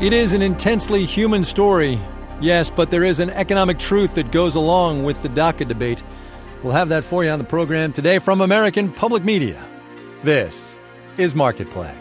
It is an intensely human story, yes, but there is an economic truth that goes along with the DACA debate. We'll have that for you on the program today from American Public Media. This is Marketplace.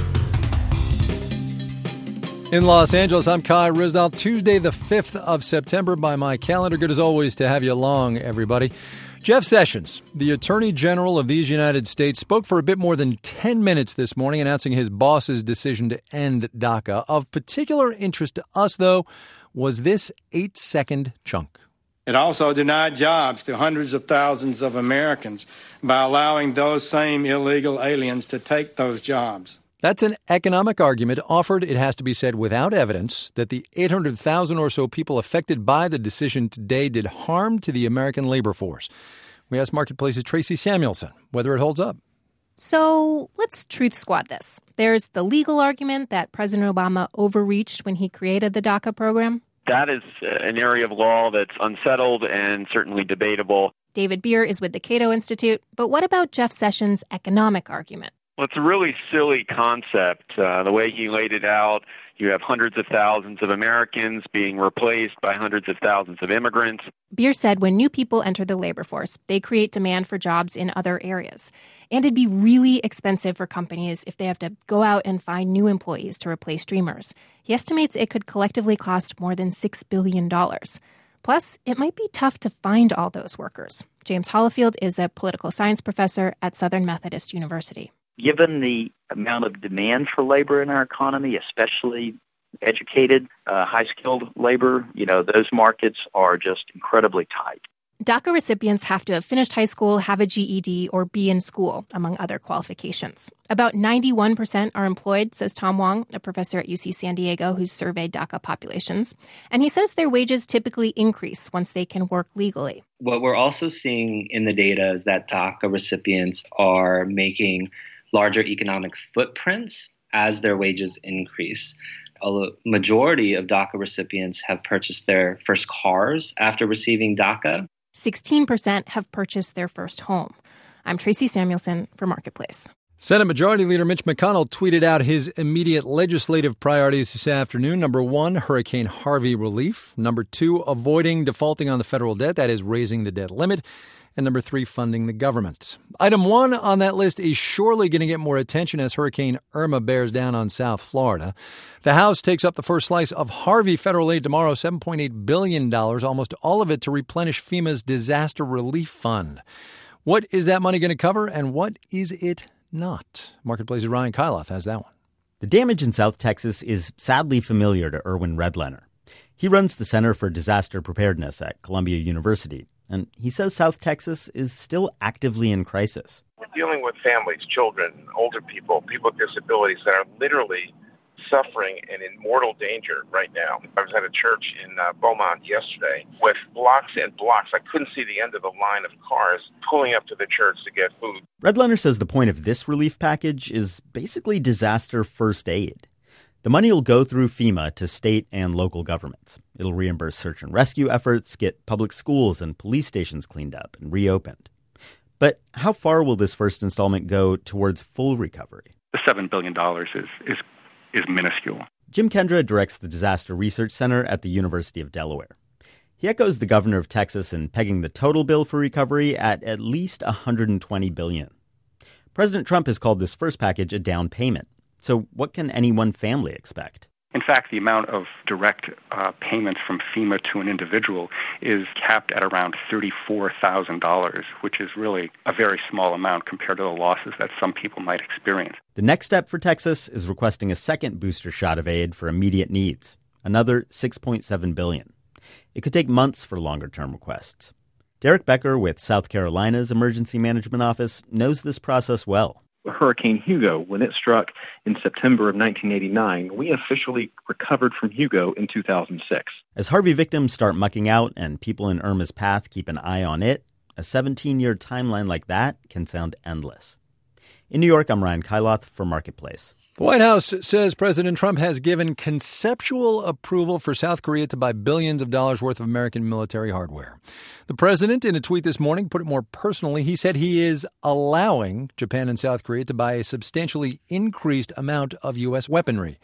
In Los Angeles, I'm Kai Ryssdal. Tuesday, the 5th of September by my calendar. Good as always to have you along, everybody. Jeff Sessions, the Attorney General of these United States, spoke for a bit more than 10 minutes this morning announcing his boss's decision to end DACA. Of particular interest to us, though, was this 8-second chunk. It also denied jobs to hundreds of thousands of Americans by allowing those same illegal aliens to take those jobs. That's an economic argument offered, it has to be said, without evidence that the 800,000 or so people affected by the decision today did harm to the American labor force. We asked Marketplace's Tracy Samuelson whether it holds up. So let's truth squad this. There's the legal argument that President Obama overreached when he created the DACA program. That is an area of law that's unsettled and certainly debatable. David Beer is with the Cato Institute. But what about Jeff Sessions' economic argument? Well, it's a really silly concept. The way he laid it out, you have hundreds of thousands of Americans being replaced by hundreds of thousands of immigrants. Beer said when new people enter the labor force, they create demand for jobs in other areas. And it'd be really expensive for companies if they have to go out and find new employees to replace Dreamers. He estimates it could collectively cost more than $6 billion. Plus, it might be tough to find all those workers. James Hollifield is a political science professor at Southern Methodist University. Given the amount of demand for labor in our economy, especially educated, high-skilled labor, those markets are just incredibly tight. DACA recipients have to have finished high school, have a GED, or be in school, among other qualifications. About 91% are employed, says Tom Wong, a professor at UC San Diego who's surveyed DACA populations. And he says their wages typically increase once they can work legally. What we're also seeing in the data is that DACA recipients are making larger economic footprints as their wages increase. A majority of DACA recipients have purchased their first cars after receiving DACA. 16% have purchased their first home. I'm Tracy Samuelson for Marketplace. Senate Majority Leader Mitch McConnell tweeted out his immediate legislative priorities this afternoon. Number 1, Hurricane Harvey relief. Number 2, avoiding defaulting on the federal debt, that is raising the debt limit. And number 3, funding the government. Item 1 on that list is surely going to get more attention as Hurricane Irma bears down on South Florida. The House takes up the first slice of Harvey federal aid tomorrow, $7.8 billion, almost all of it to replenish FEMA's disaster relief fund. What is that money going to cover and what is it not? Marketplace's Ryan Kailath has that one. The damage in South Texas is sadly familiar to Erwin Redlener. He runs the Center for Disaster Preparedness at Columbia University. And he says South Texas is still actively in crisis. We're dealing with families, children, older people, people with disabilities that are literally suffering and in mortal danger right now. I was at a church in Beaumont yesterday with blocks and blocks. I couldn't see the end of the line of cars pulling up to the church to get food. Redlener says the point of this relief package is basically disaster first aid. The money will go through FEMA to state and local governments. It'll reimburse search and rescue efforts, get public schools and police stations cleaned up and reopened. But how far will this first installment go towards full recovery? The $7 billion is minuscule. Jim Kendra directs the Disaster Research Center at the University of Delaware. He echoes the governor of Texas in pegging the total bill for recovery at least $120 billion. President Trump has called this first package a down payment. So what can any one family expect? In fact, the amount of direct payments from FEMA to an individual is capped at around $34,000, which is really a very small amount compared to the losses that some people might experience. The next step for Texas is requesting a second booster shot of aid for immediate needs, another $6.7 billion. It could take months for longer-term requests. Derek Becker with South Carolina's Emergency Management Office knows this process well. Hurricane Hugo, when it struck in September of 1989, we officially recovered from Hugo in 2006. As Harvey victims start mucking out and people in Irma's path keep an eye on it, a 17-year timeline like that can sound endless. In New York, I'm Ryan Kailath for Marketplace. The White House says President Trump has given conceptual approval for South Korea to buy billions of dollars worth of American military hardware. The president, in a tweet this morning, put it more personally. He said he is allowing Japan and South Korea to buy a substantially increased amount of U.S. weaponry.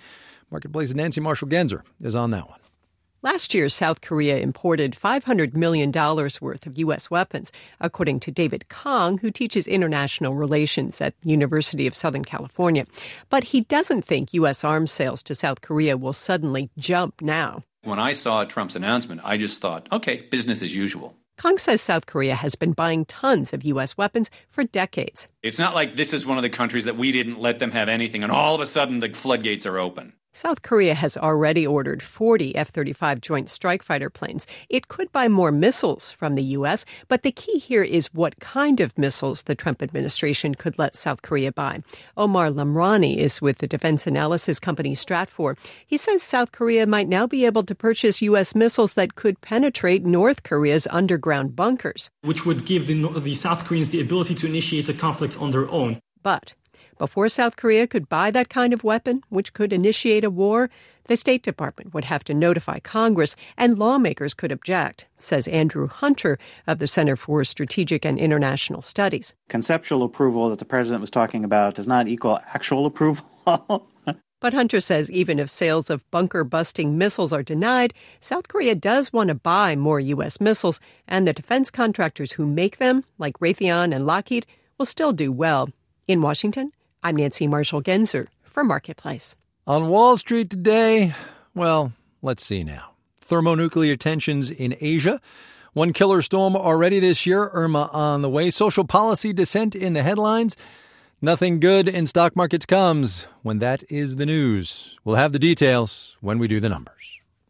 Marketplace's Nancy Marshall-Genzer is on that one. Last year, South Korea imported $500 million worth of U.S. weapons, according to David Kong, who teaches international relations at the University of Southern California. But he doesn't think U.S. arms sales to South Korea will suddenly jump now. When I saw Trump's announcement, I just thought, okay, business as usual. Kong says South Korea has been buying tons of U.S. weapons for decades. It's not like this is one of the countries that we didn't let them have anything, and all of a sudden the floodgates are open. South Korea has already ordered 40 F-35 Joint Strike Fighter planes. It could buy more missiles from the U.S., but the key here is what kind of missiles the Trump administration could let South Korea buy. Omar Lamrani is with the defense analysis company Stratfor. He says South Korea might now be able to purchase U.S. missiles that could penetrate North Korea's underground bunkers, which would give the South Koreans the ability to initiate a conflict on their own. But before South Korea could buy that kind of weapon, which could initiate a war, the State Department would have to notify Congress, and lawmakers could object, says Andrew Hunter of the Center for Strategic and International Studies. Conceptual approval that the president was talking about does not equal actual approval. But Hunter says even if sales of bunker-busting missiles are denied, South Korea does want to buy more U.S. missiles, and the defense contractors who make them, like Raytheon and Lockheed, will still do well. In Washington, I'm Nancy Marshall-Genzer for Marketplace. On Wall Street today, well, let's see now. Thermonuclear tensions in Asia. One killer storm already this year, Irma on the way. Social policy dissent in the headlines. Nothing good in stock markets comes when that is the news. We'll have the details when we do the numbers.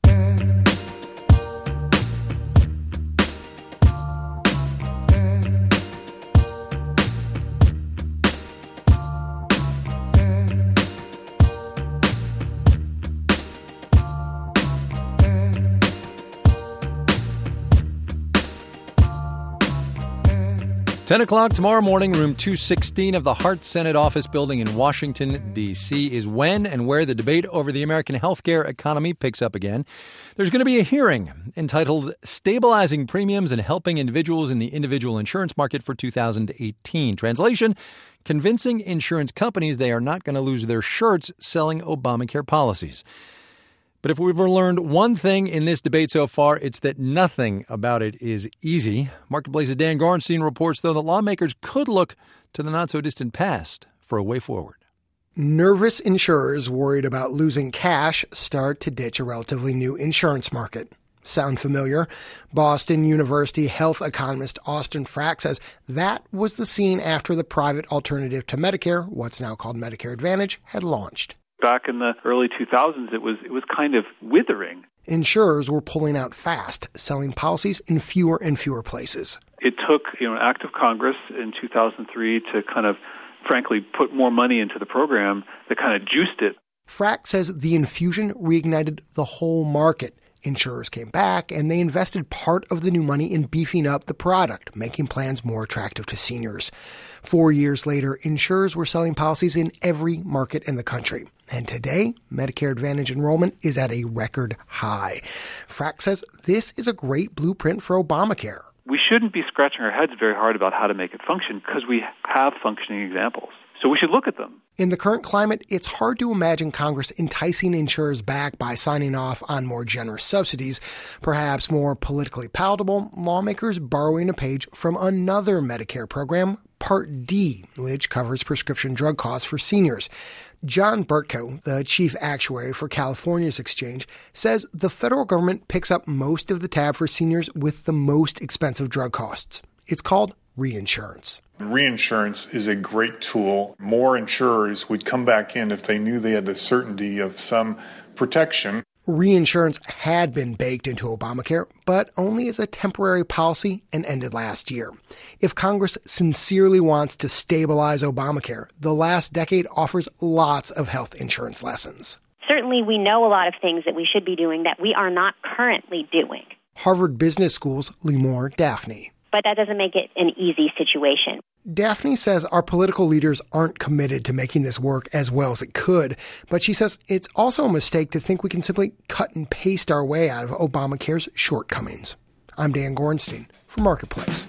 10 o'clock tomorrow morning, room 216 of the Hart Senate Office Building in Washington, D.C. is when and where the debate over the American healthcare economy picks up again. There's going to be a hearing entitled Stabilizing Premiums and Helping Individuals in the Individual Insurance Market for 2018. Translation, convincing insurance companies they are not going to lose their shirts selling Obamacare policies. But if we've learned one thing in this debate so far, it's that nothing about it is easy. Marketplace's Dan Gorenstein reports, though, that lawmakers could look to the not-so-distant past for a way forward. Nervous insurers worried about losing cash start to ditch a relatively new insurance market. Sound familiar? Boston University health economist Austin Frack says that was the scene after the private alternative to Medicare, what's now called Medicare Advantage, had launched. Back in the early 2000s, it was kind of withering. Insurers were pulling out fast, selling policies in fewer and fewer places. It took an act of Congress in 2003 to kind of, frankly, put more money into the program that kind of juiced it. Frack says the infusion reignited the whole market. Insurers came back, and they invested part of the new money in beefing up the product, making plans more attractive to seniors. 4 years later, insurers were selling policies in every market in the country. And today, Medicare Advantage enrollment is at a record high. Frack says this is a great blueprint for Obamacare. We shouldn't be scratching our heads very hard about how to make it function because we have functioning examples. So we should look at them. In the current climate, it's hard to imagine Congress enticing insurers back by signing off on more generous subsidies. Perhaps more politically palatable, lawmakers borrowing a page from another Medicare program, Part D, which covers prescription drug costs for seniors. John Burtko, the chief actuary for California's exchange, says the federal government picks up most of the tab for seniors with the most expensive drug costs. It's called reinsurance. Reinsurance is a great tool. More insurers would come back in if they knew they had the certainty of some protection. Reinsurance had been baked into Obamacare, but only as a temporary policy and ended last year. If Congress sincerely wants to stabilize Obamacare, the last decade offers lots of health insurance lessons. Certainly, we know a lot of things that we should be doing that we are not currently doing. Harvard Business School's Limor Daphne. But that doesn't make it an easy situation. Daphne says our political leaders aren't committed to making this work as well as it could, but she says it's also a mistake to think we can simply cut and paste our way out of Obamacare's shortcomings. I'm Dan Gorenstein for Marketplace.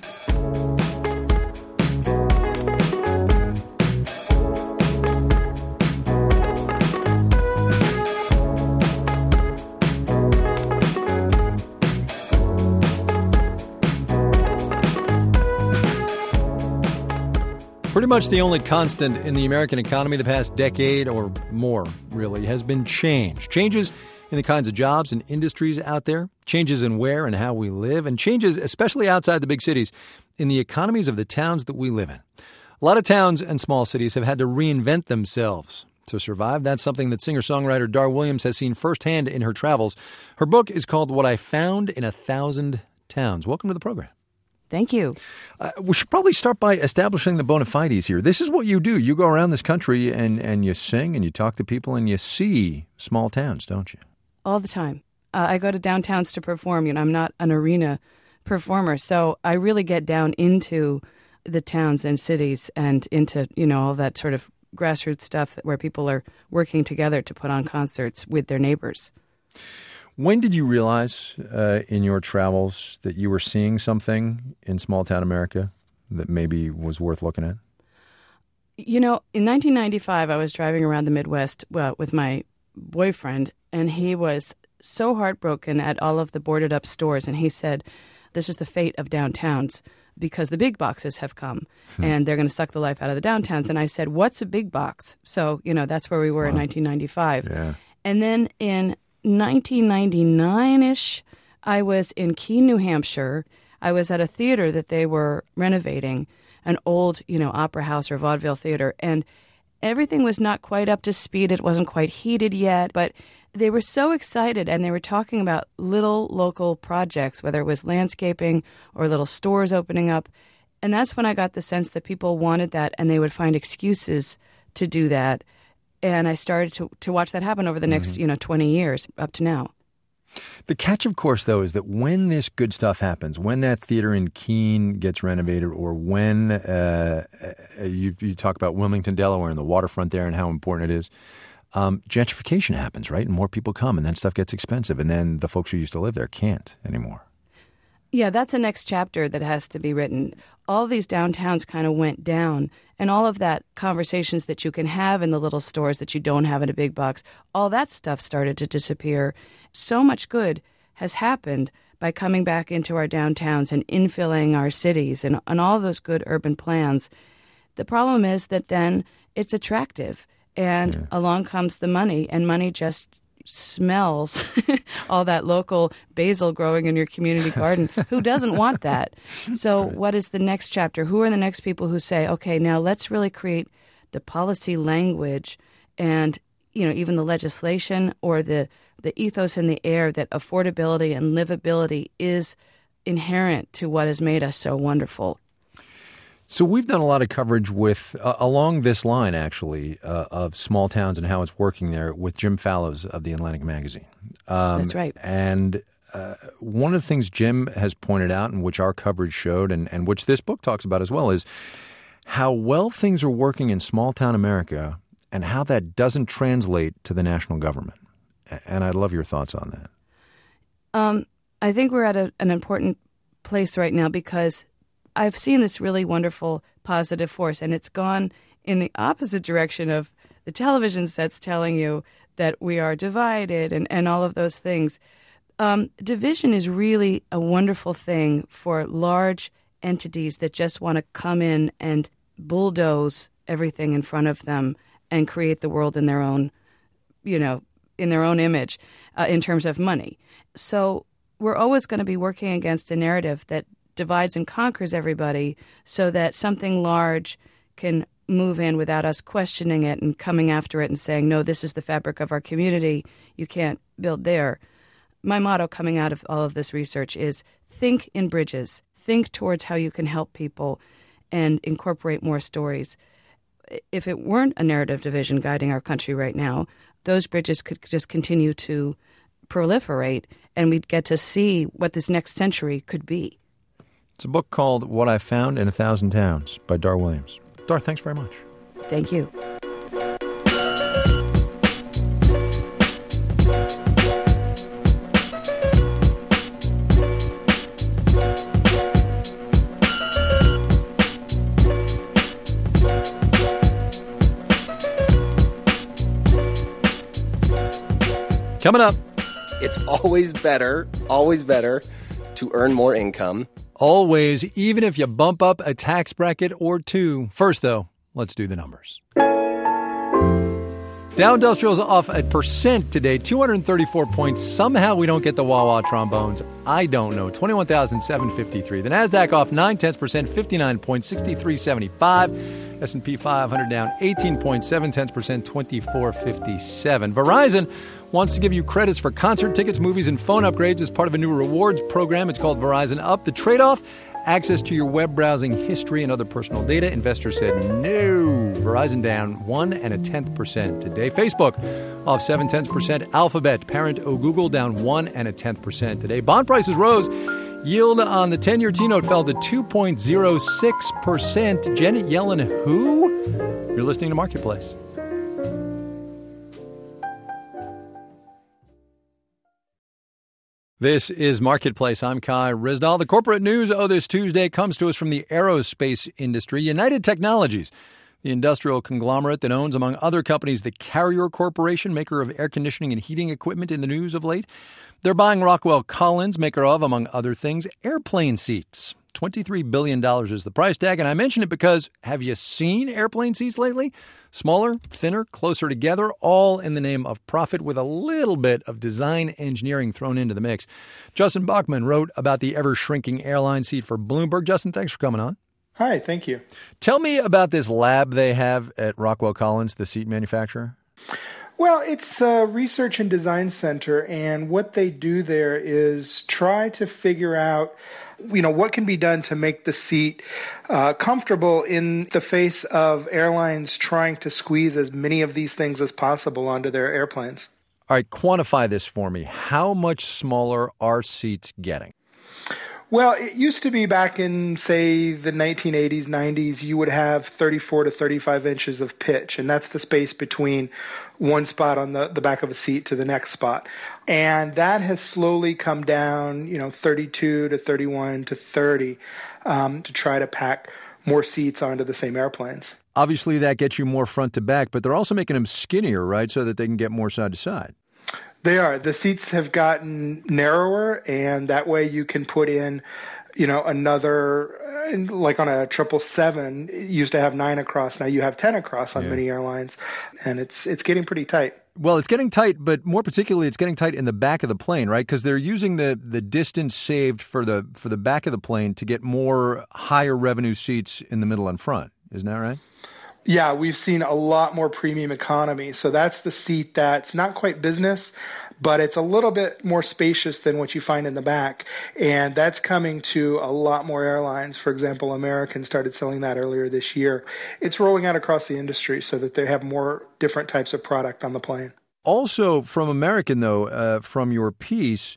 Pretty much the only constant in the American economy the past decade or more, really, has been change. Changes in the kinds of jobs and industries out there, changes in where and how we live, and changes, especially outside the big cities, in the economies of the towns that we live in. A lot of towns and small cities have had to reinvent themselves to survive. That's something that singer-songwriter Dar Williams has seen firsthand in her travels. Her book is called What I Found in 1,000 Towns. Welcome to the program. Thank you. We should probably start by establishing the bona fides here. This is what you do. You go around this country and you sing and you talk to people and you see small towns, don't you? All the time. I go to downtowns to perform. I'm not an arena performer, so I really get down into the towns and cities and into, all that sort of grassroots stuff where people are working together to put on concerts with their neighbors. When did you realize in your travels that you were seeing something in small-town America that maybe was worth looking at? In 1995, I was driving around the Midwest with my boyfriend, and he was so heartbroken at all of the boarded-up stores, and he said, this is the fate of downtowns because the big boxes have come, and they're going to suck the life out of the downtowns. And I said, what's a big box? So, that's where we were in 1995. Yeah. And then in 1999-ish, I was in Keene, New Hampshire. I was at a theater that they were renovating, an old, opera house or vaudeville theater, and everything was not quite up to speed. It wasn't quite heated yet, but they were so excited, and they were talking about little local projects, whether it was landscaping or little stores opening up. And that's when I got the sense that people wanted that, and they would find excuses to do that. And I started to watch that happen over the next, 20 years up to now. The catch, of course, though, is that when this good stuff happens, when that theater in Keene gets renovated, or when you talk about Wilmington, Delaware, and the waterfront there and how important it is, gentrification happens, right? And more people come, and then stuff gets expensive, and then the folks who used to live there can't anymore. Yeah, that's a next chapter that has to be written. All these downtowns kind of went down, and all of that conversations that you can have in the little stores that you don't have in a big box, all that stuff started to disappear. So much good has happened by coming back into our downtowns and infilling our cities and all those good urban plans. The problem is that then it's attractive, and along comes the money, and money just smells all that local basil growing in your community garden. Who doesn't want that? So what is the next chapter? Who are the next people who say, okay, now let's really create the policy language and, even the legislation or the ethos in the air that affordability and livability is inherent to what has made us so wonderful. So we've done a lot of coverage with along this line, actually, of small towns and how it's working there with Jim Fallows of the Atlantic Magazine. That's right. And one of the things Jim has pointed out, and which our coverage showed, and which this book talks about as well, is how well things are working in small town America and how that doesn't translate to the national government. And I'd love your thoughts on that. I think we're at an important place right now because I've seen this really wonderful positive force, and it's gone in the opposite direction of the television sets telling you that we are divided and all of those things. Division is really a wonderful thing for large entities that just want to come in and bulldoze everything in front of them and create the world in their own, in their own image in terms of money. So we're always going to be working against a narrative that divides and conquers everybody so that something large can move in without us questioning it and coming after it and saying, no, this is the fabric of our community. You can't build there. My motto coming out of all of this research is think in bridges. Think towards how you can help people and incorporate more stories. If it weren't a narrative division guiding our country right now, those bridges could just continue to proliferate and we'd get to see what this next century could be. It's a book called What I Found in 1,000 Towns by Dar Williams. Dar, thanks very much. Thank you. Coming up. It's always better to earn more income. Always, even if you bump up a tax bracket or two. First, though, Let's do the numbers. Dow Industrial's off 1% today, 234 points. Somehow we don't get the wah-wah trombones. I don't know. 21,753. The NASDAQ off 0.9%, 59 points, 63.75. S&P 500 down 18.7%, 24.57. Verizon wants to give you credits for concert tickets, movies, and phone upgrades as part of a new rewards program. It's called Verizon Up. The trade-off? Access to your web browsing history and other personal data. Investors said no. Verizon down 1.1% today. Facebook off 0.7%. Alphabet, parent of Google, down 1.1% today. Bond prices rose. Yield on the 10-year T-note fell to 2.06%. Janet Yellen, who? You're listening to Marketplace. This is Marketplace. I'm Kai Ryssdal. The corporate news this Tuesday comes to us from the aerospace industry. United Technologies, the industrial conglomerate that owns, among other companies, the Carrier Corporation, maker of air conditioning and heating equipment, in the news of late. They're buying Rockwell Collins, maker of, among other things, airplane seats. $23 billion is the price tag. And I mention it because, have you seen airplane seats lately? Smaller, thinner, closer together, all in the name of profit, with a little bit of design engineering thrown into the mix. Justin Bachman wrote about the ever-shrinking airline seat for Bloomberg. Justin, thanks for coming on. Hi, thank you. Tell me about this lab they have at Rockwell Collins, the seat manufacturer. Well, it's a research and design center, and what they do there is try to figure out what can be done to make the seat comfortable in the face of airlines trying to squeeze as many of these things as possible onto their airplanes. All right, quantify this for me. How much smaller are seats getting? Well, it used to be back in, say, the 1980s, 90s, you would have 34 to 35 inches of pitch, and that's the space between one spot on the back of a seat to the next spot. And that has slowly come down, 32 to 31 to 30 to try to pack more seats onto the same airplanes. Obviously, that gets you more front to back, but they're also making them skinnier, right, so that they can get more side to side. They are. The seats have gotten narrower, and that way you can put in, another, like on a 777, it used to have 9 across. Now you have 10 across on many airlines, and it's getting pretty tight. Well, it's getting tight, but more particularly, it's getting tight in the back of the plane, right? Because they're using the distance saved for the back of the plane to get more higher revenue seats in the middle and front. Isn't that right? Yeah, we've seen a lot more premium economy. So that's the seat that's not quite business, but it's a little bit more spacious than what you find in the back. And that's coming to a lot more airlines. For example, American started selling that earlier this year. It's rolling out across the industry so that they have more different types of product on the plane. Also from American, though, from your piece,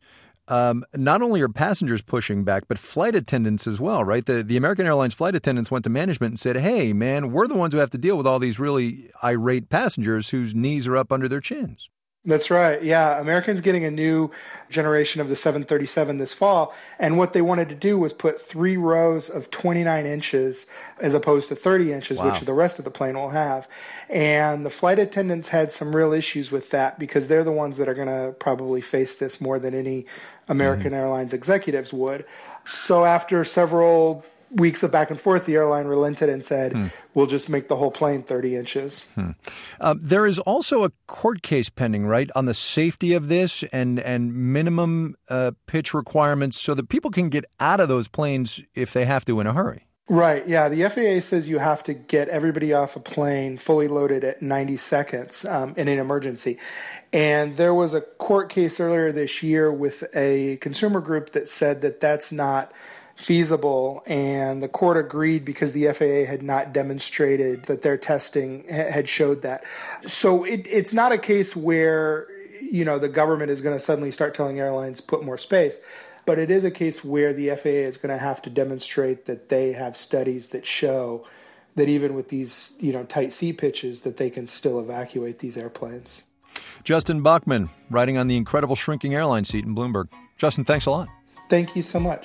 not only are passengers pushing back, but flight attendants as well, right? The American Airlines flight attendants went to management and said, hey, man, we're the ones who have to deal with all these really irate passengers whose knees are up under their chins. That's right. Yeah. American's getting a new generation of the 737 this fall. And what they wanted to do was put 3 rows of 29 inches as opposed to 30 inches, which the rest of the plane will have. And the flight attendants had some real issues with that because they're the ones that are going to probably face this more than any American Airlines executives would. So after several weeks of back and forth, the airline relented and said, we'll just make the whole plane 30 inches. There is also a court case pending, right, on the safety of this and minimum pitch requirements so that people can get out of those planes if they have to in a hurry. Right, yeah. The FAA says you have to get everybody off a plane fully loaded at 90 seconds in an emergency. And there was a court case earlier this year with a consumer group that said that that's not feasible, and the court agreed because the FAA had not demonstrated that their testing had showed that. So it's not a case where, the government is going to suddenly start telling airlines put more space, but it is a case where the FAA is going to have to demonstrate that they have studies that show that even with these, tight seat pitches, that they can still evacuate these airplanes. Justin Bachman, writing on the incredible shrinking airline seat in Bloomberg. Justin, thanks a lot. Thank you so much.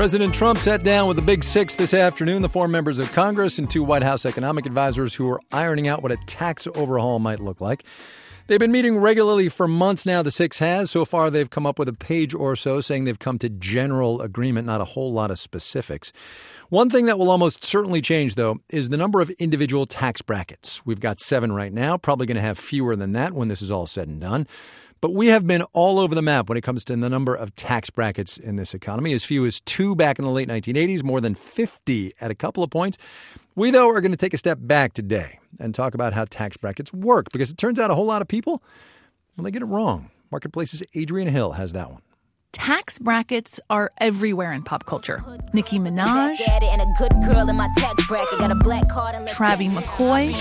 President Trump sat down with the Big Six this afternoon, the 4 members of Congress and 2 White House economic advisors who are ironing out what a tax overhaul might look like. They've been meeting regularly for months now, the 6 has. So far, they've come up with a page or so saying they've come to general agreement, not a whole lot of specifics. One thing that will almost certainly change, though, is the number of individual tax brackets. We've got 7 right now, probably going to have fewer than that when this is all said and done. But we have been all over the map when it comes to the number of tax brackets in this economy. As few as 2 back in the late 1980s, more than 50 at a couple of points. We, though, are going to take a step back today and talk about how tax brackets work, because it turns out a whole lot of people, well, they get it wrong. Marketplace's Adrienne Hill has that one. Tax brackets are everywhere in pop culture. Nicki Minaj, Travie McCoy,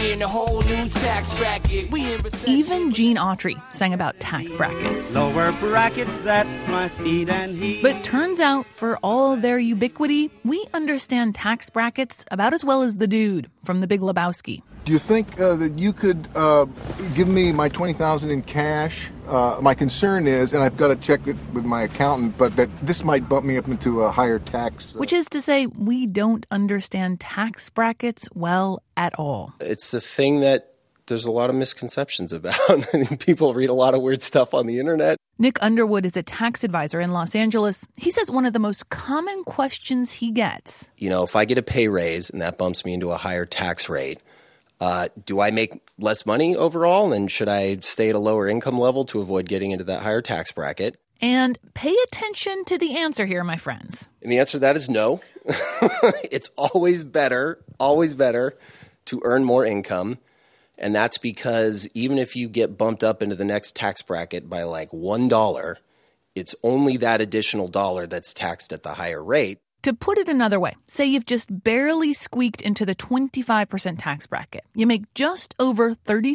even Gene Autry sang about tax brackets. Lower brackets that must eat and heat. But turns out, for all their ubiquity, we understand tax brackets about as well as the dude from The Big Lebowski. Do you think that you could give me my $20,000 in cash? My concern is, and I've got to check it with my accountant, but that this might bump me up into a higher tax. Which is to say, we don't understand tax brackets well at all. It's a thing that there's a lot of misconceptions about. People read a lot of weird stuff on the internet. Nick Underwood is a tax advisor in Los Angeles. He says one of the most common questions he gets. If I get a pay raise and that bumps me into a higher tax rate, do I make less money overall, and should I stay at a lower income level to avoid getting into that higher tax bracket? And pay attention to the answer here, my friends. And the answer to that is no. It's always better to earn more income. And that's because even if you get bumped up into the next tax bracket by like $1, it's only that additional dollar that's taxed at the higher rate. To put it another way, say you've just barely squeaked into the 25% tax bracket. You make just over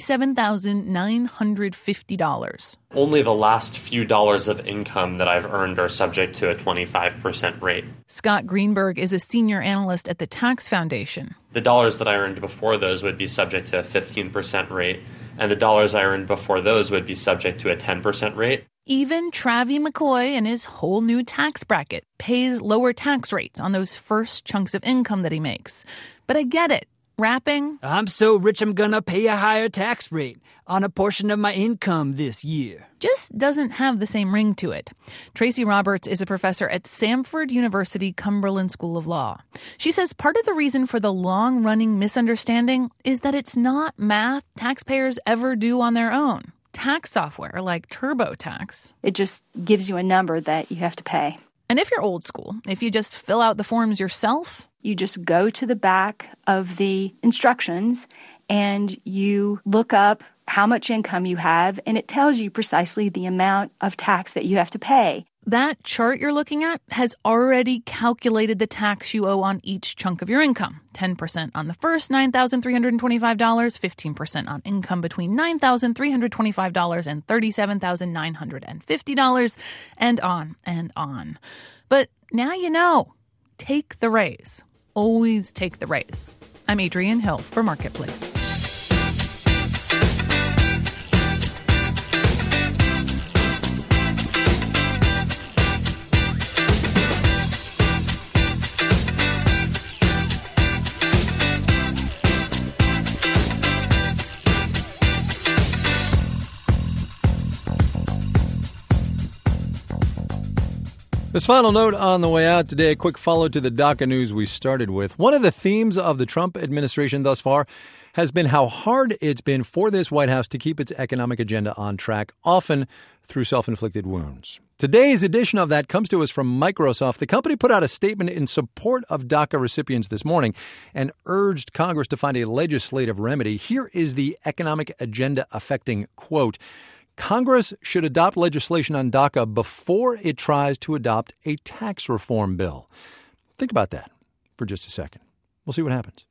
$37,950. Only the last few dollars of income that I've earned are subject to a 25% rate. Scott Greenberg is a senior analyst at the Tax Foundation. The dollars that I earned before those would be subject to a 15% rate, and the dollars I earned before those would be subject to a 10% rate. Even Travie McCoy and his whole new tax bracket pays lower tax rates on those first chunks of income that he makes. But I get it. Rapping, I'm so rich I'm gonna pay a higher tax rate on a portion of my income this year, just doesn't have the same ring to it. Tracy Roberts is a professor at Samford University Cumberland School of Law. She says part of the reason for the long-running misunderstanding is that it's not math taxpayers ever do on their own. Tax software like TurboTax, it just gives you a number that you have to pay. And if you're old school, if you just fill out the forms yourself, you just go to the back of the instructions and you look up how much income you have, and it tells you precisely the amount of tax that you have to pay. That chart you're looking at has already calculated the tax you owe on each chunk of your income. 10% on the first $9,325, 15% on income between $9,325 and $37,950, and on and on. But now you know. Take the raise. Always take the raise. I'm Adrienne Hill for Marketplace. This final note on the way out today, a quick follow to the DACA news we started with. One of the themes of the Trump administration thus far has been how hard it's been for this White House to keep its economic agenda on track, often through self-inflicted wounds. Today's edition of that comes to us from Microsoft. The company put out a statement in support of DACA recipients this morning and urged Congress to find a legislative remedy. Here is the economic agenda affecting quote. Congress should adopt legislation on DACA before it tries to adopt a tax reform bill. Think about that for just a second. We'll see what happens.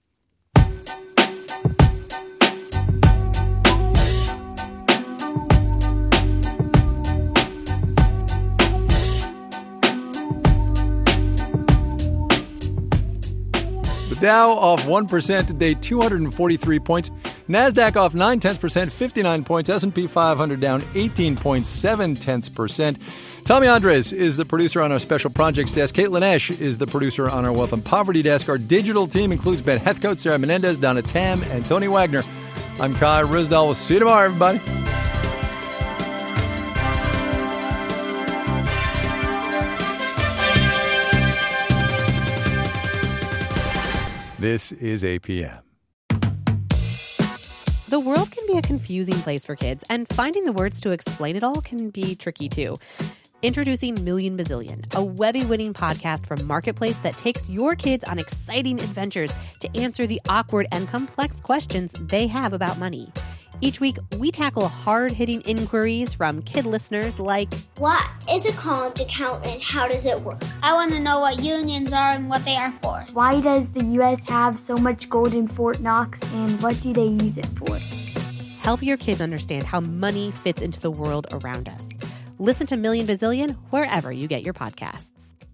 The Dow off 1% today, 243 points. NASDAQ off 0.9%, 59 points. S&P 500 down 18.7%. Tommy Andres is the producer on our Special Projects desk. Caitlin Esch is the producer on our Wealth and Poverty desk. Our digital team includes Ben Heathcote, Sarah Menendez, Donna Tam, and Tony Wagner. I'm Kai Ryssdal. We'll see you tomorrow, everybody. This is APM. The world can be a confusing place for kids, and finding the words to explain it all can be tricky too. Introducing Million Bazillion, a Webby-winning podcast from Marketplace that takes your kids on exciting adventures to answer the awkward and complex questions they have about money. Each week, we tackle hard-hitting inquiries from kid listeners like, what is a college account and how does it work? I want to know what unions are and what they are for. Why does the U.S. have so much gold in Fort Knox and what do they use it for? Help your kids understand how money fits into the world around us. Listen to Million Bazillion wherever you get your podcasts.